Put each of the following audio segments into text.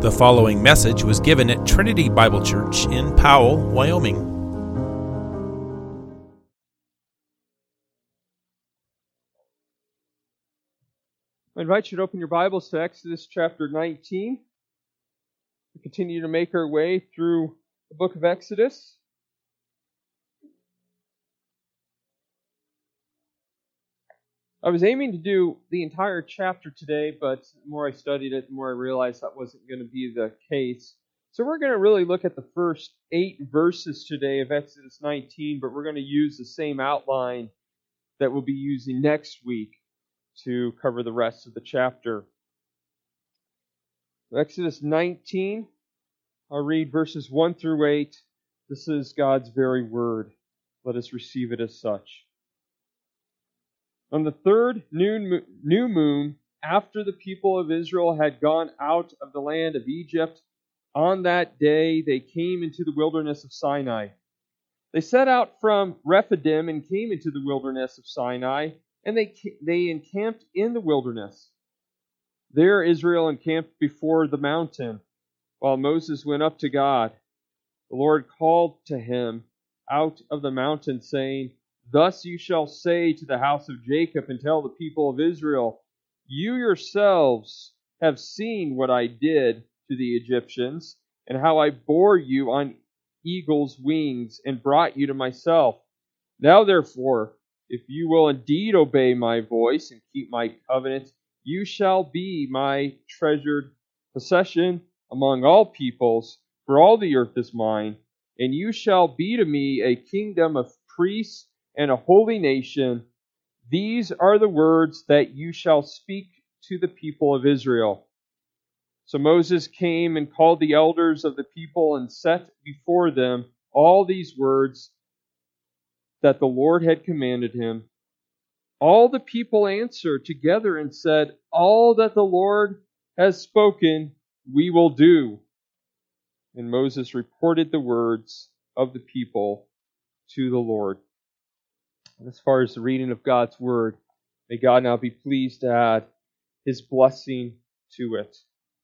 The following message was given at Trinity Bible Church in Powell, Wyoming. I invite you to open your Bibles to Exodus chapter 19. We continue to make our way through the book of Exodus. I was aiming to do the entire chapter today, but the more I studied it, the more I realized that wasn't going to be the case. So we're going to really look at the first 8 verses today of Exodus 19, but we're going to use the same outline that we'll be using next week to cover the rest of the chapter. Exodus 19, I'll read verses 1 through 8. This is God's very word. Let us receive it as such. On the third new moon, after the people of Israel had gone out of the land of Egypt, on that day they came into the wilderness of Sinai. They set out from Rephidim and came into the wilderness of Sinai, and they encamped in the wilderness. There Israel encamped before the mountain, while Moses went up to God. The Lord called to him out of the mountain, saying, "Thus you shall say to the house of Jacob and tell the people of Israel, you yourselves have seen what I did to the Egyptians, and how I bore you on eagle's wings and brought you to myself. Now therefore, if you will indeed obey my voice and keep my covenant, you shall be my treasured possession among all peoples, for all the earth is mine, and you shall be to me a kingdom of priests and a holy nation. These are the words that you shall speak to the people of Israel." So Moses came and called the elders of the people and set before them all these words that the Lord had commanded him. All the people answered together and said, "All that the Lord has spoken, we will do." And Moses reported the words of the people to the Lord. And as far as the reading of God's Word, may God now be pleased to add His blessing to it.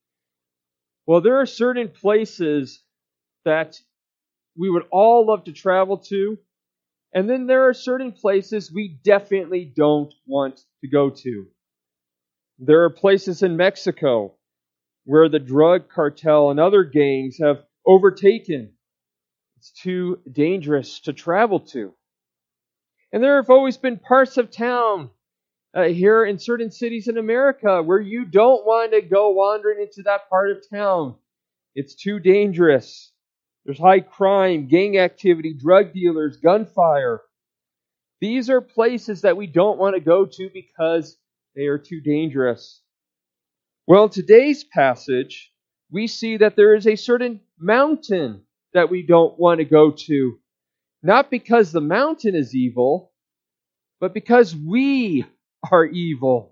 Well, there are certain places that we would all love to travel to, and then there are certain places we definitely don't want to go to. There are places in Mexico where the drug cartel and other gangs have overtaken. It's too dangerous to travel to. And there have always been parts of town here in certain cities in America where you don't want to go wandering into that part of town. It's too dangerous. There's high crime, gang activity, drug dealers, gunfire. These are places that we don't want to go to because they are too dangerous. Well, in today's passage, we see that there is a certain mountain that we don't want to go to. Not because the mountain is evil, but because we are evil.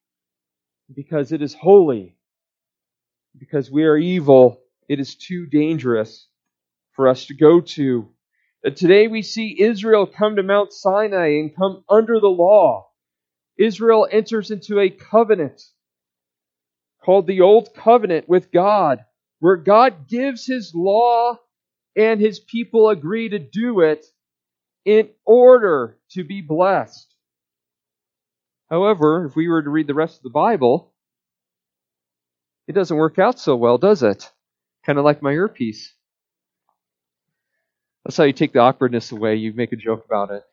Because it is holy. Because we are evil, it is too dangerous for us to go to. Today we see Israel come to Mount Sinai and come under the law. Israel enters into a covenant called the Old Covenant with God, where God gives His law and His people agree to do it in order to be blessed. However, if we were to read the rest of the Bible, it doesn't work out so well, does it? Kind of like my earpiece. That's how you take the awkwardness away. You make a joke about it.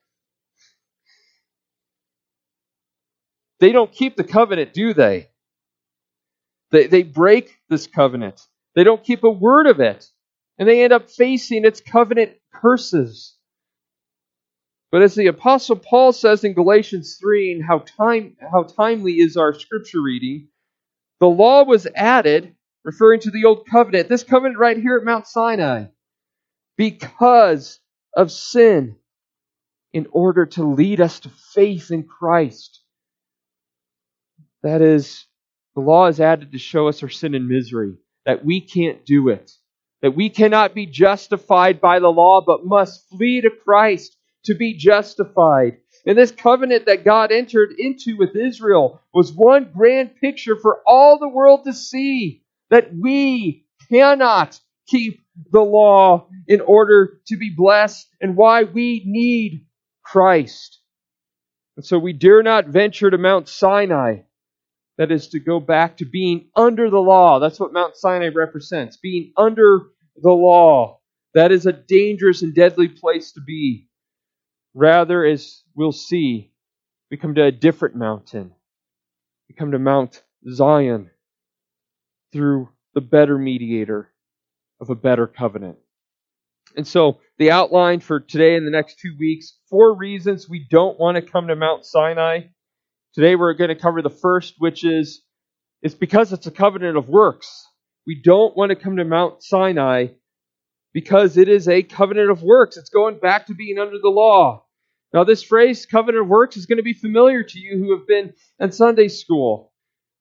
They don't keep the covenant, do they? They break this covenant. They don't keep a word of it. And they end up facing its covenant curses. But as the Apostle Paul says in Galatians 3, and how timely is our scripture reading, the law was added, referring to the Old Covenant, this covenant right here at Mount Sinai, because of sin, in order to lead us to faith in Christ. That is, the law is added to show us our sin and misery, that we can't do it, that we cannot be justified by the law, but must flee to Christ to be justified. And this covenant that God entered into with Israel was one grand picture for all the world to see, that we cannot keep the law in order to be blessed, and why we need Christ. And so we dare not venture to Mount Sinai. That is to go back to being under the law. That's what Mount Sinai represents, being under the law. That is a dangerous and deadly place to be. Rather, as we'll see, we come to a different mountain. We come to Mount Zion through the better mediator of a better covenant. And so the outline for today and the next 2 weeks, 4 reasons we don't want to come to Mount Sinai. Today we're going to cover the first, which is it's because it's a covenant of works. We don't want to come to Mount Sinai because it is a covenant of works. It's going back to being under the law. Now this phrase, covenant of works, is going to be familiar to you who have been in Sunday school.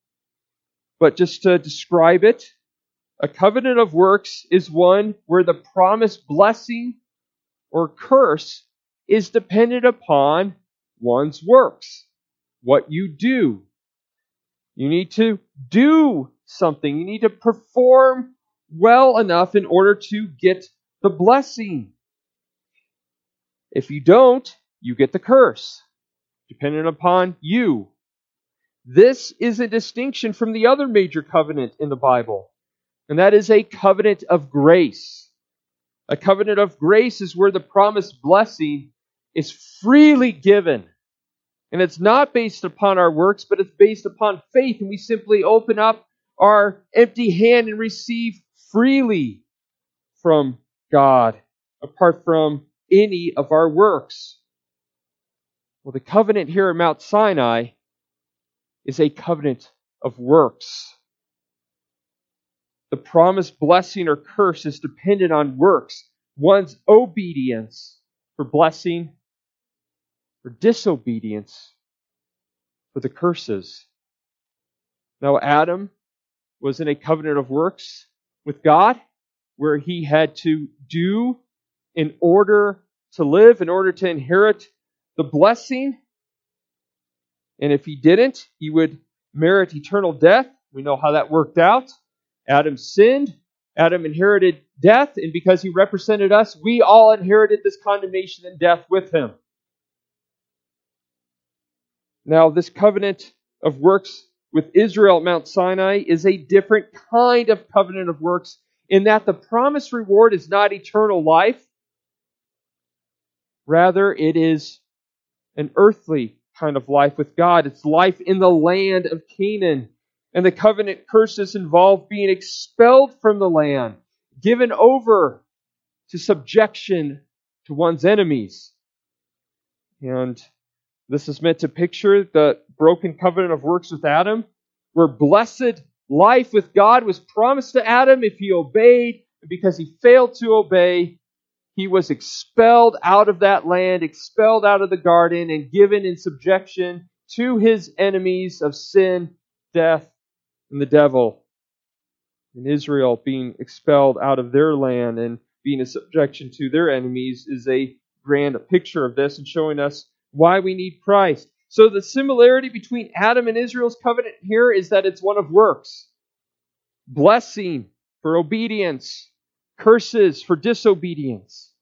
But just to describe it, a covenant of works is one where the promised blessing or curse is dependent upon one's works. What you do. You need to do something. You need to perform well enough in order to get the blessing. If you don't, you get the curse, dependent upon you. This is a distinction from the other major covenant in the Bible, and that is a covenant of grace. A covenant of grace is where the promised blessing is freely given. And it's not based upon our works, but it's based upon faith. And we simply open up our empty hand and receive freely from God, apart from any of our works. Well, the covenant here at Mount Sinai is a covenant of works. The promised blessing or curse is dependent on works, one's obedience for blessing, or disobedience for the curses. Now, Adam was in a covenant of works with God, where he had to do in order to live, in order to inherit the blessing. And if he didn't, he would merit eternal death. We know how that worked out. Adam sinned. Adam inherited death, and because he represented us, we all inherited this condemnation and death with him. Now, this covenant of works with Israel at Mount Sinai is a different kind of covenant of works in that the promised reward is not eternal life. Rather, it is an earthly kind of life with God. It's life in the land of Canaan. And the covenant curses involve being expelled from the land, given over to subjection to one's enemies. And this is meant to picture the broken covenant of works with Adam, where blessed life with God was promised to Adam if he obeyed, and because he failed to obey, he was expelled out of that land, expelled out of the garden, and given in subjection to his enemies of sin, death, and the devil. And Israel being expelled out of their land and being in subjection to their enemies is a grand picture of this and showing us why we need Christ. So the similarity between Adam and Israel's covenant here is that it's one of works. Blessing for obedience, curses for disobedience.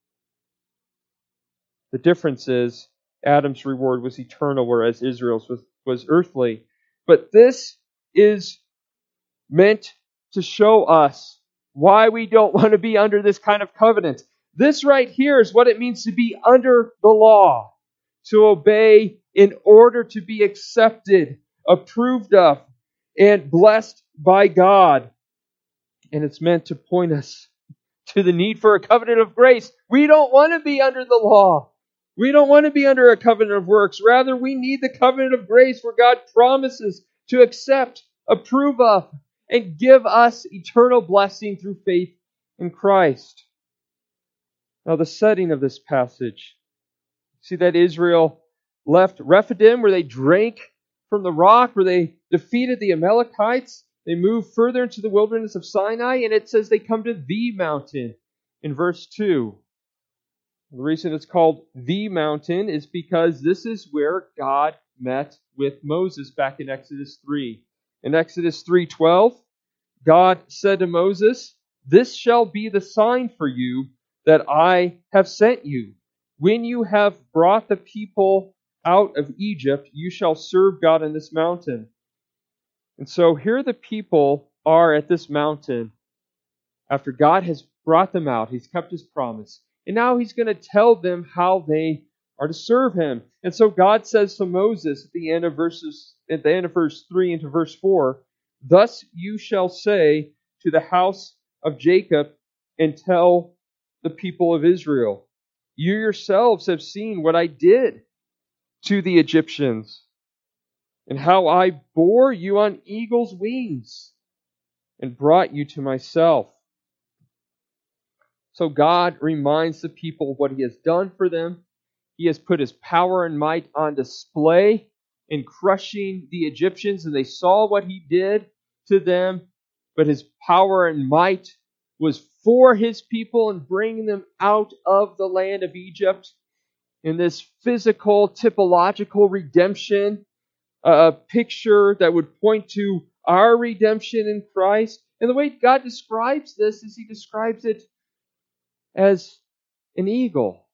The difference is Adam's reward was eternal, whereas Israel's was earthly. But this is meant to show us why we don't want to be under this kind of covenant. This right here is what it means to be under the law. To obey in order to be accepted, approved of, and blessed by God. And it's meant to point us to the need for a covenant of grace. We don't want to be under the law. We don't want to be under a covenant of works. Rather, we need the covenant of grace where God promises to accept, approve of, and give us eternal blessing through faith in Christ. Now, the setting of this passage. See that Israel left Rephidim, where they drank from the rock, where they defeated the Amalekites. They moved further into the wilderness of Sinai, and it says they come to the mountain in verse 2. The reason it's called the mountain is because this is where God met with Moses back in Exodus 3. In Exodus 3:12, God said to Moses, "This shall be the sign for you that I have sent you. When you have brought the people out of Egypt, you shall serve God in this mountain." And so here the people are at this mountain after God has brought them out. He's kept His promise. And now He's going to tell them how they are to serve Him. And so God says to Moses at the end of verse 3 into verse 4, "Thus you shall say to the house of Jacob and tell the people of Israel, you yourselves have seen what I did to the Egyptians, and how I bore you on eagle's wings and brought you to myself." So God reminds the people what He has done for them. He has put His power and might on display in crushing the Egyptians, and they saw what He did to them. But His power and might was for His people in bringing them out of the land of Egypt. In this physical, typological redemption, a picture that would point to our redemption in Christ. And the way God describes this is He describes it as an eagle.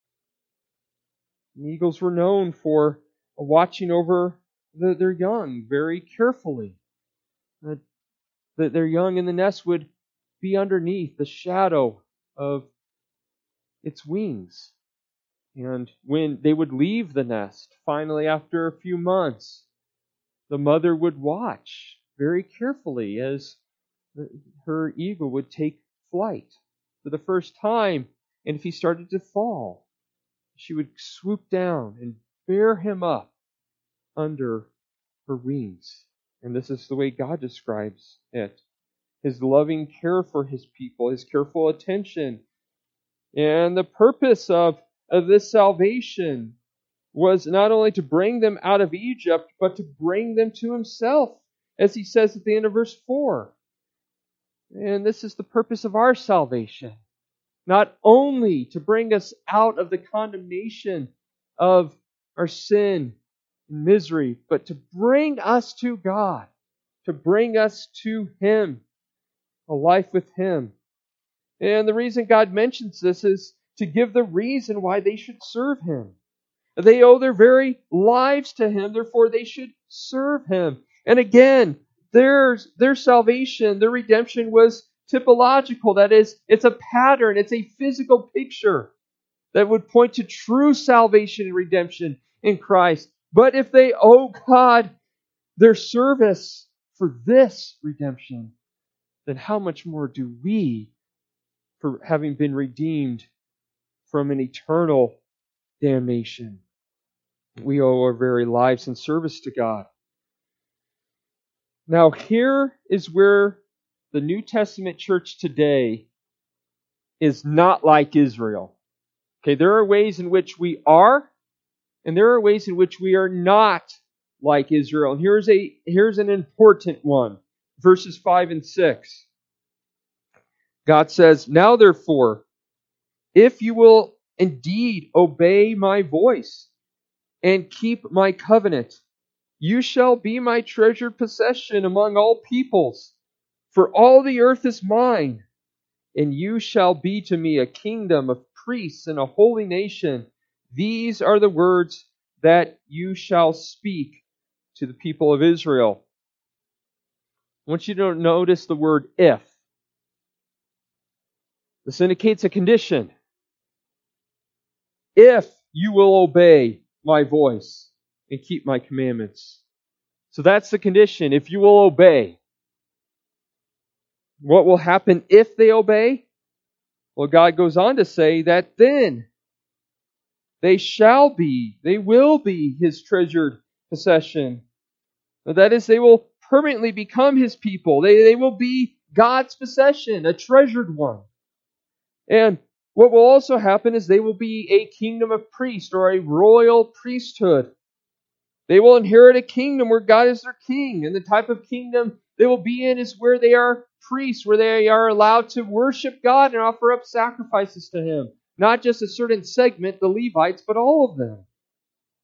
And eagles were known for watching over their young very carefully. That their young in the nest would be underneath the shadow of its wings. And when they would leave the nest, finally after a few months, the mother would watch very carefully as her eagle would take flight for the first time. And if he started to fall, she would swoop down and bear him up under her wings. And this is the way God describes it. His loving care for His people, His careful attention. And the purpose of this salvation was not only to bring them out of Egypt, but to bring them to Himself, as He says at the end of verse 4. And this is the purpose of our salvation. Not only to bring us out of the condemnation of our sin and misery, but to bring us to God, to bring us to Him, a life with Him. And the reason God mentions this is to give the reason why they should serve Him. They owe their very lives to Him, therefore they should serve Him. And again, their salvation, their redemption was typological. That is, it's a pattern, it's a physical picture that would point to true salvation and redemption in Christ. But if they owe God their service for this redemption, then how much more do we, for having been redeemed from an eternal damnation? We owe our very lives in service to God. Now, here is where the New Testament church today is not like Israel. Okay, there are ways in which we are, and there are ways in which we are not like Israel. And here's an important one. Verses 5 and 6. God says, "Now therefore, if you will indeed obey my voice and keep my covenant, you shall be my treasured possession among all peoples. For all the earth is mine, and you shall be to me a kingdom of priests and a holy nation. These are the words that you shall speak to the people of Israel." I want you to notice the word "if." This indicates a condition. If you will obey my voice and keep my commandments. So that's the condition. If you will obey. What will happen if they obey? Well, God goes on to say that then they will be His treasured possession. That is, they will permanently become His people. They will be God's possession, a treasured one. And what will also happen is they will be a kingdom of priests, or a royal priesthood. They will inherit a kingdom where God is their king. And the type of kingdom they will be in is where they are priests, where they are allowed to worship God and offer up sacrifices to Him. Not just a certain segment, the Levites, but all of them.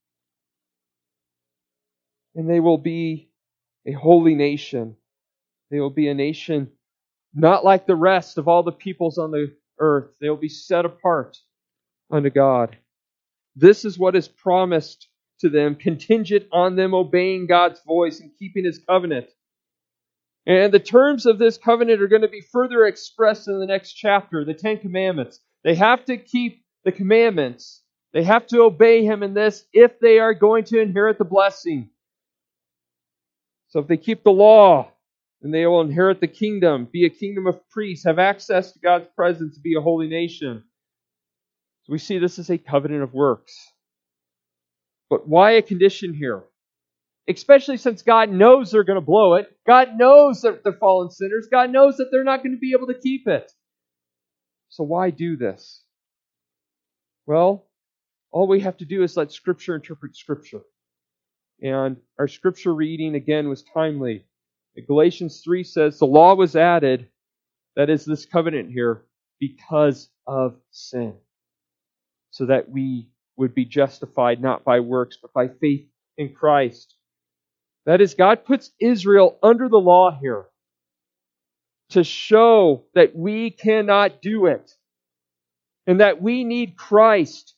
And they will be a holy nation. They will be a nation not like the rest of all the peoples on the earth. They will be set apart unto God. This is what is promised to them, contingent on them obeying God's voice and keeping His covenant. And the terms of this covenant are going to be further expressed in the next chapter, the Ten Commandments. They have to keep the commandments. They have to obey Him in this if they are going to inherit the blessing. So if they keep the law, then they will inherit the kingdom, be a kingdom of priests, have access to God's presence, be a holy nation. So we see this as a covenant of works. But why a condition here? Especially since God knows they're going to blow it. God knows that they're fallen sinners. God knows that they're not going to be able to keep it. So why do this? Well, all we have to do is let Scripture interpret Scripture. And our Scripture reading, again, was timely. Galatians 3 says, the law was added, that is this covenant here, because of sin. So that we would be justified not by works, but by faith in Christ. That is, God puts Israel under the law here to show that we cannot do it and that we need Christ.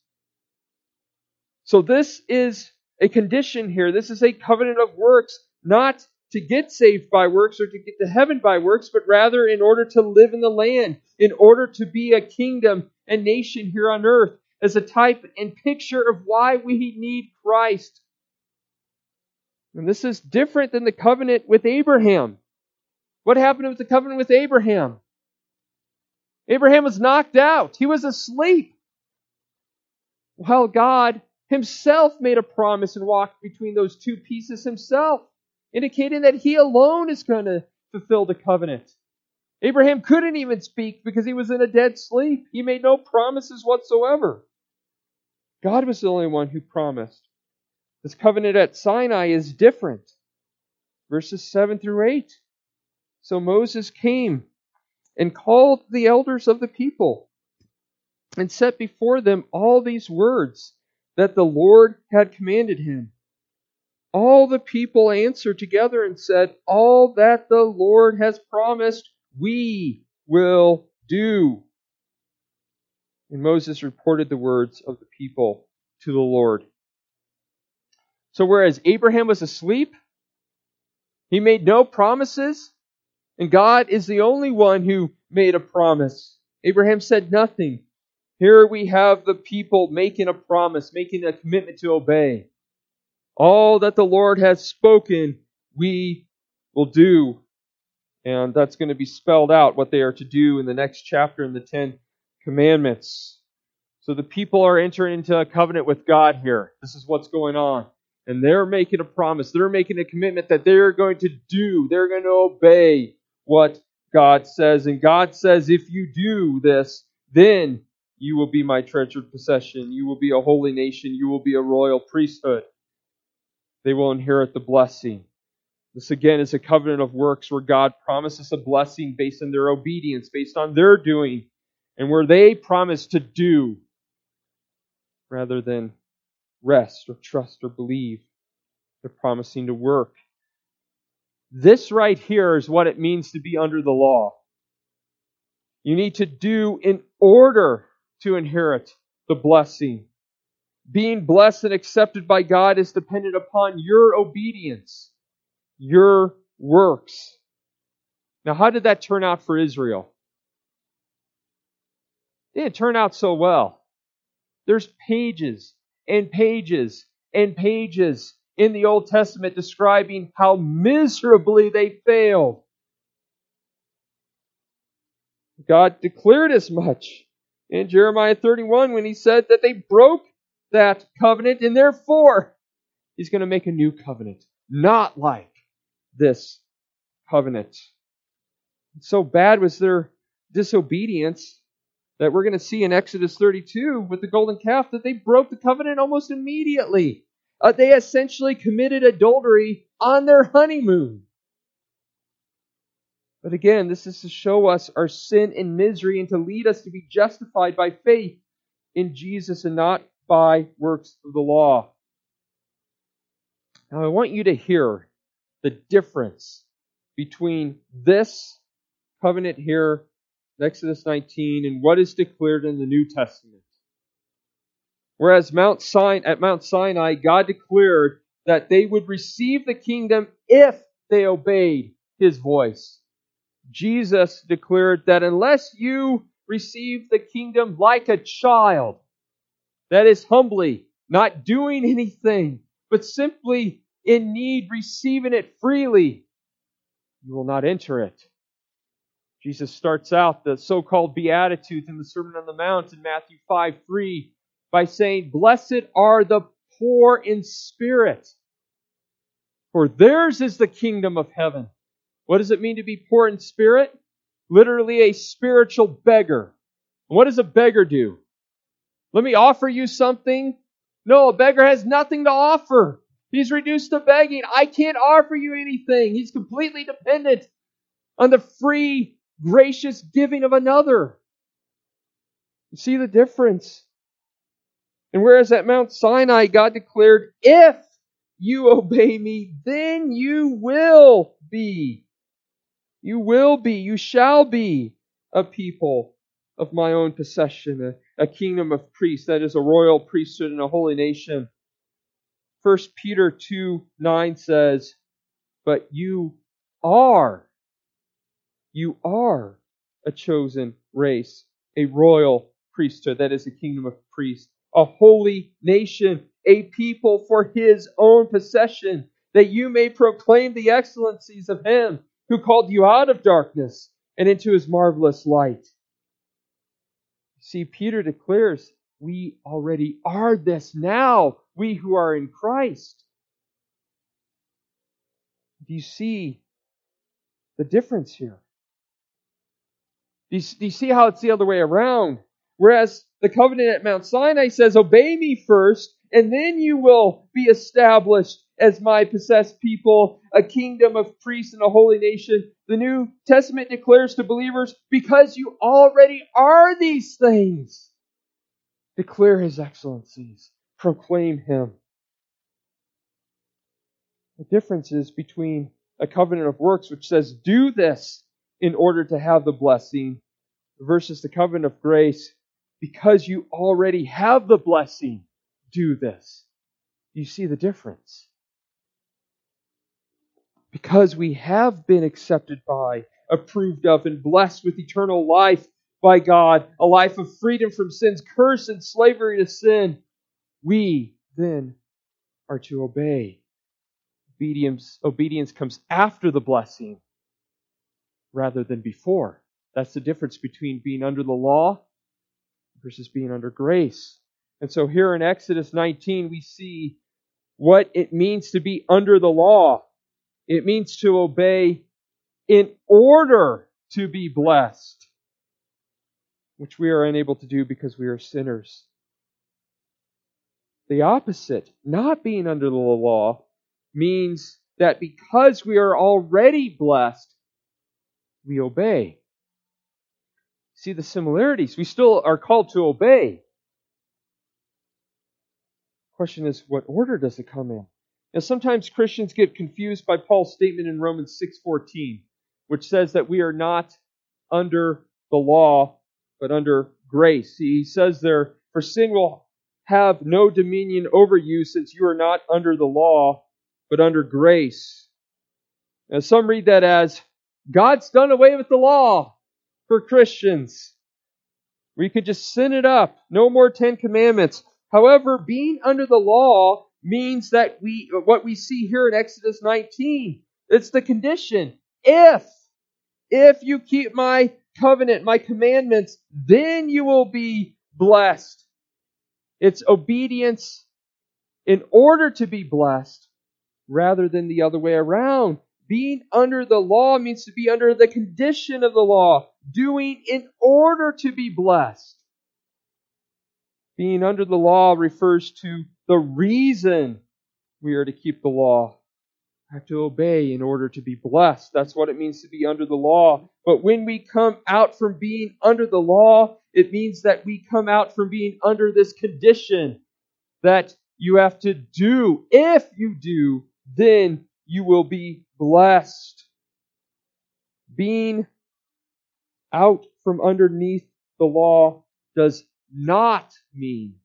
So this is a condition here. This is a covenant of works, not to get saved by works or to get to heaven by works, but rather in order to live in the land, in order to be a kingdom and nation here on earth, as a type and picture of why we need Christ. And this is different than the covenant with Abraham. What happened with the covenant with Abraham? Abraham was knocked out. He was asleep. While God Himself made a promise and walked between those two pieces Himself, indicating that He alone is going to fulfill the covenant. Abraham couldn't even speak because he was in a dead sleep. He made no promises whatsoever. God was the only one who promised. This covenant at Sinai is different. Verses 7 through 8. So Moses came and called the elders of the people and set before them all these words that the Lord had commanded him. All the people answered together and said, all that the Lord has promised, we will do. And Moses reported the words of the people to the Lord. So whereas Abraham was asleep, he made no promises, and God is the only one who made a promise. Abraham said nothing. Here we have the people making a promise, making a commitment to obey. All that the Lord has spoken, we will do. And that's going to be spelled out, what they are to do in the next chapter in the Ten Commandments. So the people are entering into a covenant with God here. This is what's going on. And they're making a promise. They're making a commitment that they're going to do. They're going to obey what God says. And God says, if you do this, then you will be my treasured possession. You will be a holy nation. You will be a royal priesthood. They will inherit the blessing. This again is a covenant of works where God promises a blessing based on their obedience, based on their doing, and where they promise to do rather than rest or trust or believe. They're promising to work. This right here is what it means to be under the law. You need to do in order to inherit the blessing. Being blessed and accepted by God is dependent upon your obedience, your works. Now, how did that turn out for Israel? It didn't turn out so well. There's pages and pages and pages in the Old Testament describing how miserably they failed. God declared as much in Jeremiah 31 when He said that they broke that covenant, and therefore He's going to make a new covenant, not like this covenant. So bad was their disobedience that we're going to see in Exodus 32 with the golden calf that they broke the covenant almost immediately. They essentially committed adultery on their honeymoon. But again, this is to show us our sin and misery and to lead us to be justified by faith in Jesus and not by works of the law. Now I want you to hear the difference between this covenant here, Exodus 19, and what is declared in the New Testament. Whereas at Mount Sinai, God declared that they would receive the kingdom if they obeyed His voice. Jesus declared that unless you receive the kingdom like a child, that is humbly, not doing anything, but simply in need, receiving it freely, you will not enter it. Jesus starts out the so-called Beatitudes in the Sermon on the Mount in Matthew 5:3 by saying, "Blessed are the poor in spirit, for theirs is the kingdom of heaven." What does it mean to be poor in spirit? Literally a spiritual beggar. And what does a beggar do? Let me offer you something. No, a beggar has nothing to offer. He's reduced to begging. I can't offer you anything. He's completely dependent on the free, gracious giving of another. You see the difference? And whereas at Mount Sinai, God declared, if you obey me, then you will be. You shall be a people of my own possession, a kingdom of priests, that is a royal priesthood and a holy nation. 1 Peter 2:9 says, but you are a chosen race, a royal priesthood, that is a kingdom of priests, a holy nation, a people for His own possession, that you may proclaim the excellencies of Him who called you out of darkness and into His marvelous light. See, Peter declares, we already are this now, we who are in Christ. Do you see the difference here? Do you see how it's the other way around? Whereas the covenant at Mount Sinai says, obey me first, and then you will be established as my possessed people, a kingdom of priests and a holy nation. The New Testament declares to believers, because you already are these things, declare His excellencies, proclaim Him. The difference is between a covenant of works, which says, do this in order to have the blessing, versus the covenant of grace, because you already have the blessing, do this. You see the difference? Because we have been accepted by, approved of, and blessed with eternal life by God, a life of freedom from sin's curse and slavery to sin, we then are to obey. Obedience comes after the blessing rather than before. That's the difference between being under the law versus being under grace. And so here in Exodus 19, we see what it means to be under the law. It means to obey in order to be blessed, which we are unable to do because we are sinners. The opposite, not being under the law, means that because we are already blessed, we obey. See the similarities. We still are called to obey. The question is, what order does it come in? Now, sometimes Christians get confused by Paul's statement in Romans 6:14, which says that we are not under the law, but under grace. He says there, for sin will have no dominion over you, since you are not under the law, but under grace. Now, some read that as, God's done away with the law for Christians. We could just sin it up. No more 10 Commandments. However, being under the law means that what we see here in Exodus 19, it's the condition. If you keep my covenant, my commandments, then you will be blessed. It's obedience in order to be blessed rather than the other way around. Being under the law means to be under the condition of the law, doing in order to be blessed. Being under the law refers to the reason we are to keep the law. We have to obey in order to be blessed. That's what it means to be under the law. But when we come out from being under the law, it means that we come out from being under this condition that you have to do. If you do, then you will be blessed. being out from underneath the law does not mean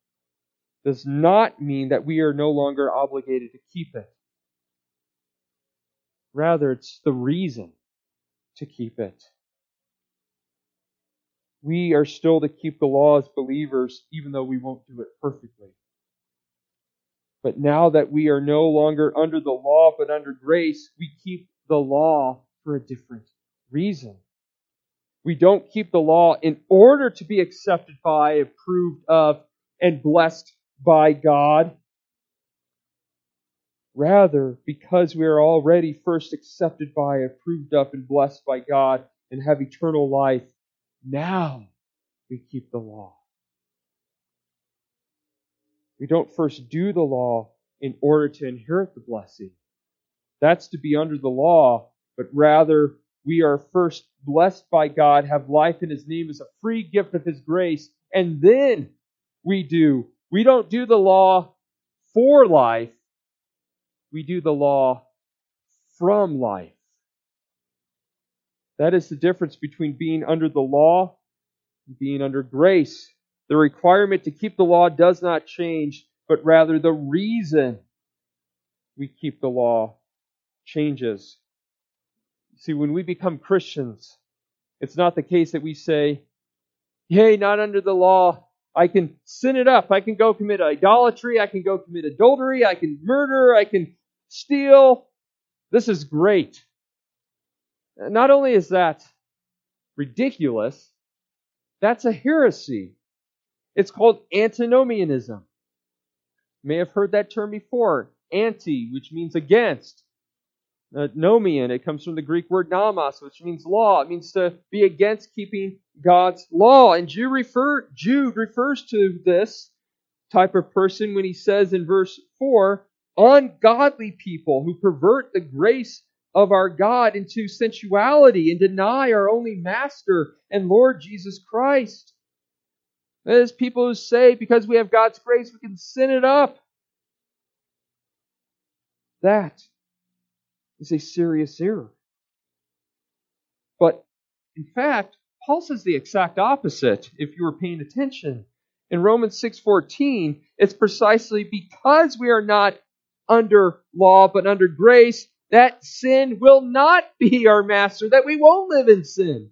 that we are no longer obligated to keep it. Rather, it's the reason to keep it. We are still to keep the law as believers, even though we won't do it perfectly. But now that we are no longer under the law, but under grace, we keep the law for a different reason. We don't keep the law in order to be accepted by, approved of, and blessed by God. Rather, because we are already first accepted by, approved of, and blessed by God and have eternal life, now we keep the law. We don't first do the law in order to inherit the blessing. That's to be under the law, but rather we are first blessed by God, have life in His name as a free gift of His grace, and then we don't do the law for life, we do the law from life. That is the difference between being under the law and being under grace. The requirement to keep the law does not change, but rather the reason we keep the law changes. See, when we become Christians, it's not the case that we say, "Yay, not under the law. I can sin it up. I can go commit idolatry. I can go commit adultery. I can murder. I can steal. This is great." Not only is that ridiculous, that's a heresy. It's called antinomianism. You may have heard that term before. Anti, which means against. Nomian, it comes from the Greek word nomos, which means law. It means to be against keeping God's law. And Jude refers to this type of person when he says in verse 4, ungodly people who pervert the grace of our God into sensuality and deny our only Master and Lord Jesus Christ. That is, people who say because we have God's grace we can sin it up. That is a serious error. But in fact, Paul says the exact opposite, if you were paying attention. In Romans 6:14, it's precisely because we are not under law but under grace that sin will not be our master, that we won't live in sin.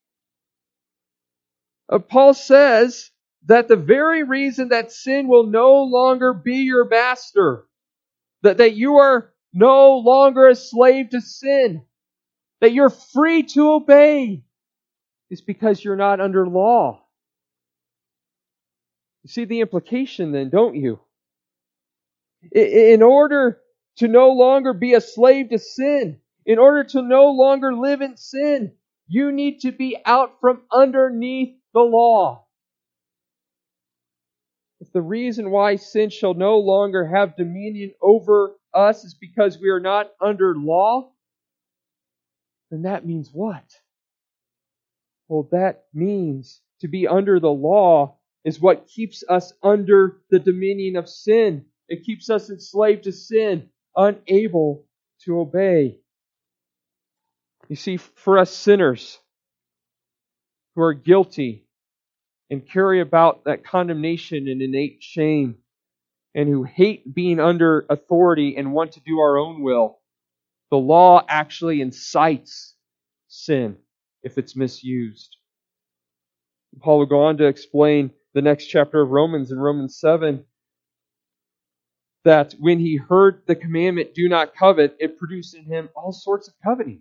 Paul says that the very reason that sin will no longer be your master, that you are no longer a slave to sin, that you're free to obey, is because you're not under law. You see the implication then, don't you? In order to no longer be a slave to sin, in order to no longer live in sin, you need to be out from underneath the law. If the reason why sin shall no longer have dominion over us is because we are not under law, then that means what? Well, that means to be under the law is what keeps us under the dominion of sin. It keeps us enslaved to sin, unable to obey. You see, for us sinners who are guilty and carry about that condemnation and innate shame, and who hate being under authority and want to do our own will, the law actually incites sin if it's misused. Paul will go on to explain the next chapter of Romans, in Romans 7, that when he heard the commandment, do not covet, it produced in him all sorts of coveting.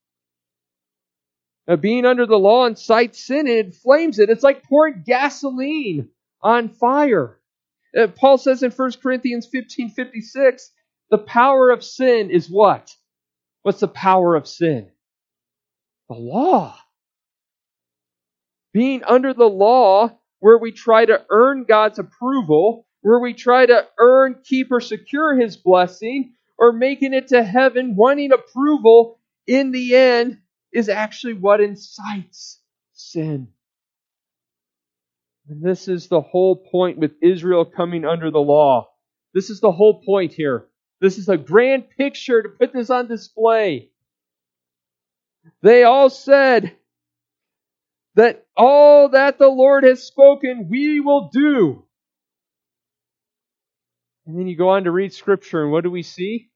Now, being under the law incites sin, and it inflames it. It's like pouring gasoline on fire. Paul says in 1 Corinthians 15:56, the power of sin is what? What's the power of sin? The law. Being under the law, where we try to earn God's approval, where we try to earn, keep, or secure His blessing, or making it to heaven, wanting approval, in the end, is actually what incites sin. And this is the whole point with Israel coming under the law. This is the whole point here. This is a grand picture to put this on display. They all said that all that the Lord has spoken, we will do. And then you go on to read Scripture, and what do we see?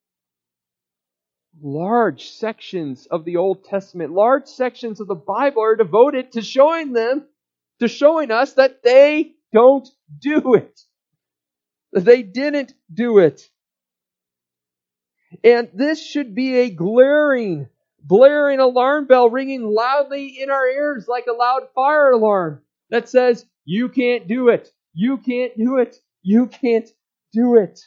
Large sections of the Old Testament, large sections of the Bible are devoted to showing us that they don't do it. They didn't do it. And this should be a blaring alarm bell ringing loudly in our ears like a loud fire alarm that says, you can't do it. You can't do it. You can't do it.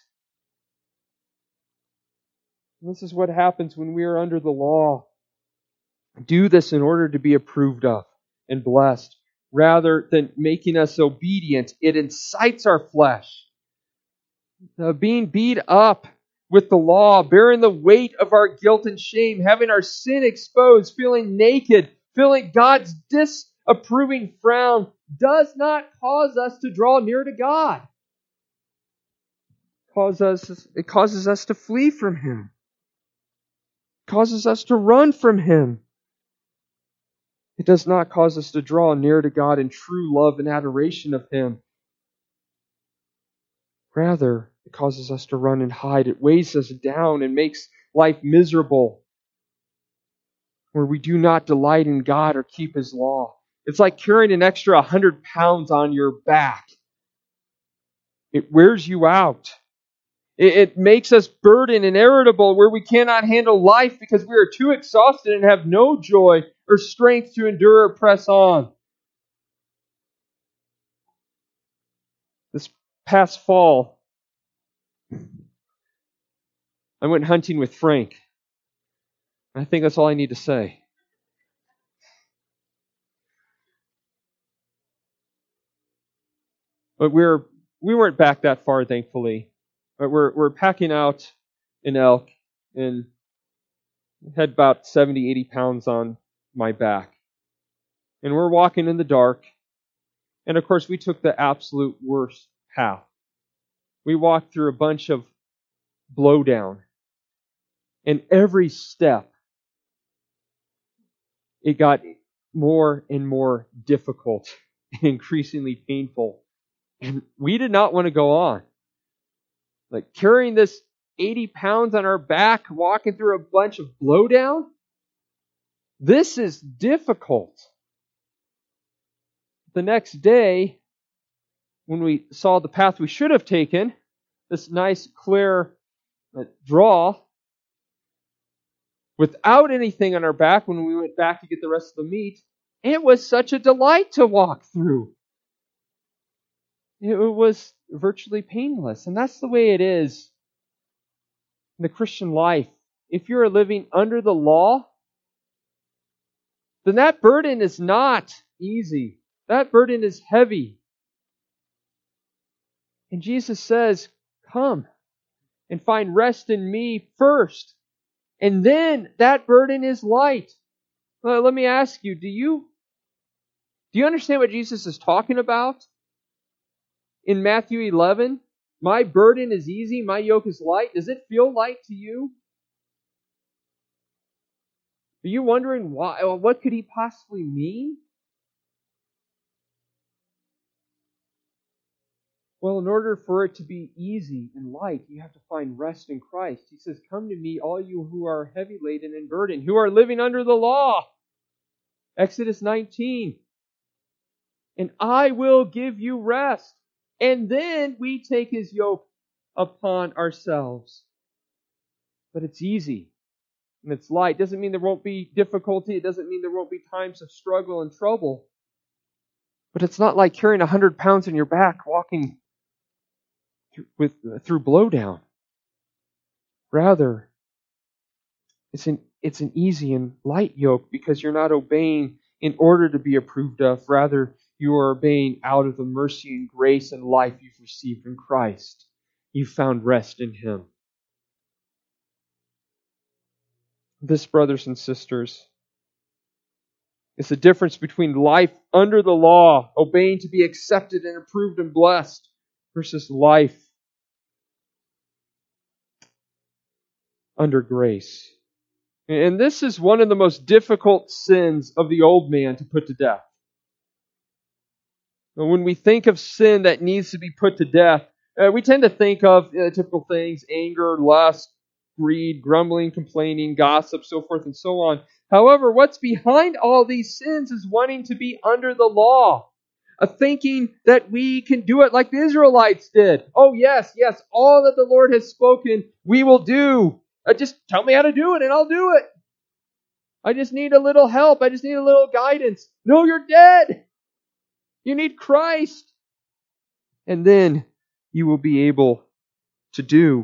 This is what happens when we are under the law. Do this in order to be approved of and blessed. Rather than making us obedient, it incites our flesh. Being beat up with the law, bearing the weight of our guilt and shame, having our sin exposed, feeling naked, feeling God's disapproving frown, does not cause us to draw near to God. It causes us to flee from Him. It causes us to run from Him. It does not cause us to draw near to God in true love and adoration of Him. Rather, it causes us to run and hide. It weighs us down and makes life miserable, where we do not delight in God or keep His law. It's like carrying an extra 100 pounds on your back. It wears you out. It makes us burdened and irritable, where we cannot handle life because we are too exhausted and have no joy or strength to endure or press on. This past fall, I went hunting with Frank. I think that's all I need to say. But we weren't back that far, thankfully. But we're packing out an elk, and had about 70, 80 pounds on my back. And we're walking in the dark. And of course, we took the absolute worst path. We walked through a bunch of blowdown. And every step, it got more and more difficult and increasingly painful. And we did not want to go on. Like carrying this 80 pounds on our back, walking through a bunch of blowdown, this is difficult. The next day, when we saw the path we should have taken, this nice clear draw, without anything on our back when we went back to get the rest of the meat, it was such a delight to walk through. It was virtually painless. And that's the way it is in the Christian life. If you're living under the law, then that burden is not easy. That burden is heavy. And Jesus says, come and find rest in me first. And then that burden is light. Well, let me ask you, do you understand what Jesus is talking about? In Matthew 11, my burden is easy, my yoke is light. Does it feel light to you? Are you wondering why? What could He possibly mean? Well, in order for it to be easy and light, you have to find rest in Christ. He says, come to me, all you who are heavy laden and burdened, who are living under the law. Exodus 19. And I will give you rest. And then we take His yoke upon ourselves. But it's easy and it's light. It doesn't mean there won't be difficulty. It doesn't mean there won't be times of struggle and trouble. But it's not like carrying 100 pounds on your back walking through blowdown. Rather, it's an easy and light yoke because you're not obeying in order to be approved of. Rather, you are obeying out of the mercy and grace and life you've received in Christ. You've found rest in Him. This, brothers and sisters, is the difference between life under the law, obeying to be accepted and approved and blessed, versus life under grace. And this is one of the most difficult sins of the old man to put to death. When we think of sin that needs to be put to death, we tend to think of typical things: anger, lust, greed, grumbling, complaining, gossip, so forth and so on. However, what's behind all these sins is wanting to be under the law, a thinking that we can do it like the Israelites did. Oh yes, all that the Lord has spoken, we will do. Just tell me how to do it and I'll do it. I just need a little help. I just need a little guidance. No, you're dead. You need Christ. And then you will be able to do.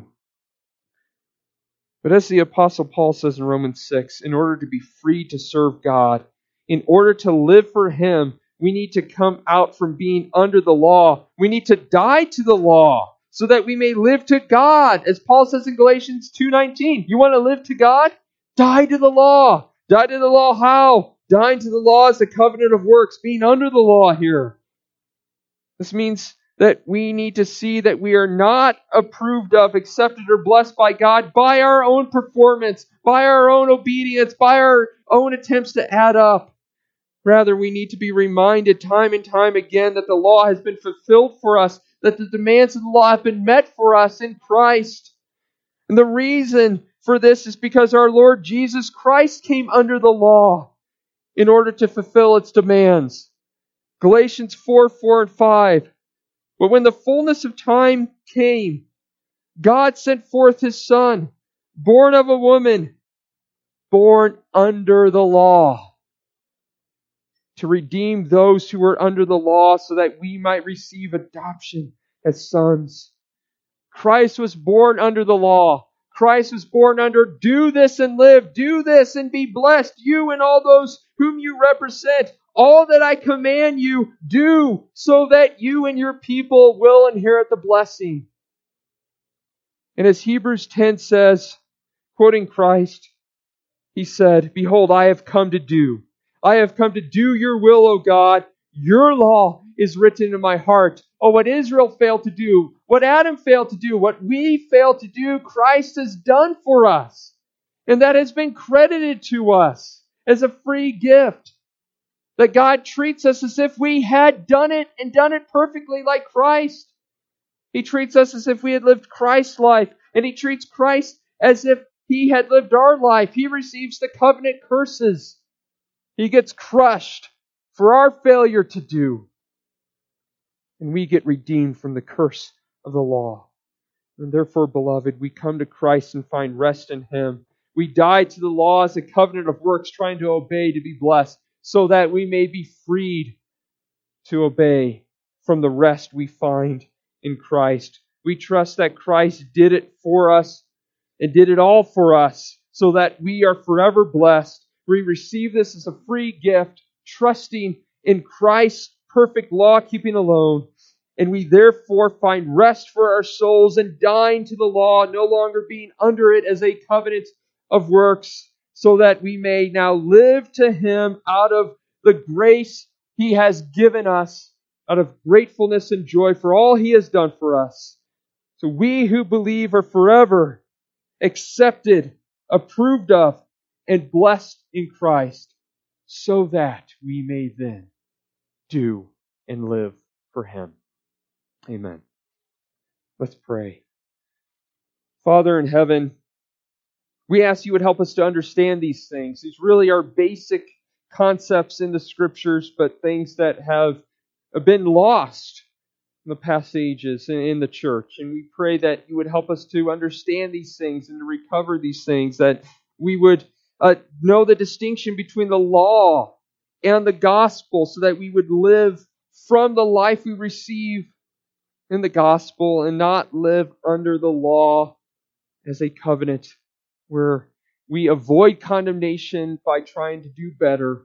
But as the Apostle Paul says in Romans 6, in order to be free to serve God, in order to live for Him, we need to come out from being under the law. We need to die to the law so that we may live to God. As Paul says in Galatians 2:19, you want to live to God? Die to the law. Die to the law how? Dying to the law is the covenant of works, being under the law here. This means that we need to see that we are not approved of, accepted, or blessed by God by our own performance, by our own obedience, by our own attempts to add up. Rather, we need to be reminded time and time again that the law has been fulfilled for us, that the demands of the law have been met for us in Christ. And the reason for this is because our Lord Jesus Christ came under the law in order to fulfill its demands. Galatians 4:4 and 5. But when the fullness of time came, God sent forth His Son, born of a woman, born under the law, to redeem those who were under the law so that we might receive adoption as sons. Christ was born under the law. Christ was born under, do this and live, do this and be blessed, you and all those whom you represent. All that I command you, do, so that you and your people will inherit the blessing. And as Hebrews 10 says, quoting Christ, He said, behold, I have come to do. I have come to do your will, O God. Your law is written in my heart. Oh, what Israel failed to do, what Adam failed to do, what we failed to do, Christ has done for us. And that has been credited to us as a free gift. That God treats us as if we had done it and done it perfectly like Christ. He treats us as if we had lived Christ's life. And He treats Christ as if He had lived our life. He receives the covenant curses. He gets crushed for our failure to do. And we get redeemed from the curse of the law. And therefore, beloved, we come to Christ and find rest in Him. We die to the law as a covenant of works, trying to obey to be blessed, so that we may be freed to obey from the rest we find in Christ. We trust that Christ did it for us and did it all for us, so that we are forever blessed. We receive this as a free gift, trusting in Christ's perfect law-keeping alone. And we therefore find rest for our souls and dying to the law, no longer being under it as a covenant of works, so that we may now live to Him out of the grace He has given us, out of gratefulness and joy for all He has done for us. So we who believe are forever accepted, approved of, and blessed in Christ, so that we may then do and live for Him. Amen. Let's pray. Father in heaven, we ask You would help us to understand these things. These really are basic concepts in the Scriptures, but things that have been lost in the past ages in the church. And we pray that You would help us to understand these things and to recover these things, that we would know the distinction between the law and the gospel, so that we would live from the life we receive in the gospel and not live under the law as a covenant where we avoid condemnation by trying to do better,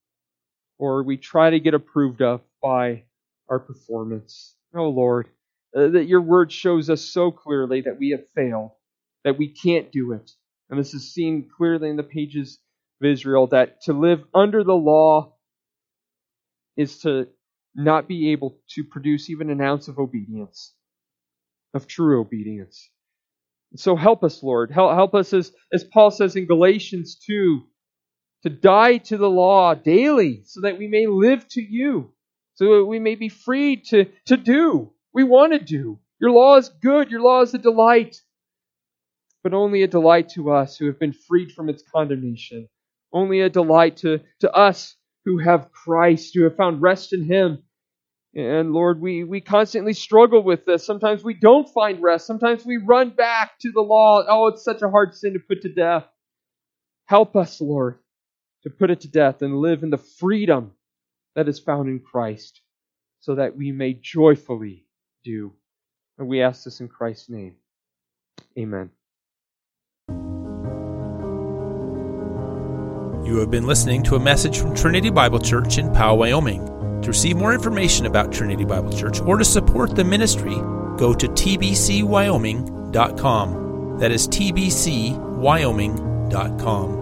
or we try to get approved of by our performance. Oh Lord, that Your word shows us so clearly that we have failed, that we can't do it. And this is seen clearly in the pages of Israel, that to live under the law is to not be able to produce even an ounce of obedience, of true obedience. So help us, Lord. Help us, as Paul says in Galatians 2, to die to the law daily so that we may live to you, so that we may be free to do. We want to do. Your law is good. Your law is a delight, but only a delight to us who have been freed from its condemnation. Only a delight to us who have Christ, who have found rest in Him. And Lord, we constantly struggle with this. Sometimes we don't find rest. Sometimes we run back to the law. Oh, it's such a hard sin to put to death. Help us, Lord, to put it to death and live in the freedom that is found in Christ, so that we may joyfully do. And we ask this in Christ's name. Amen. You have been listening to a message from Trinity Bible Church in Powell, Wyoming. To receive more information about Trinity Bible Church or to support the ministry, go to tbcwyoming.com. That is tbcwyoming.com.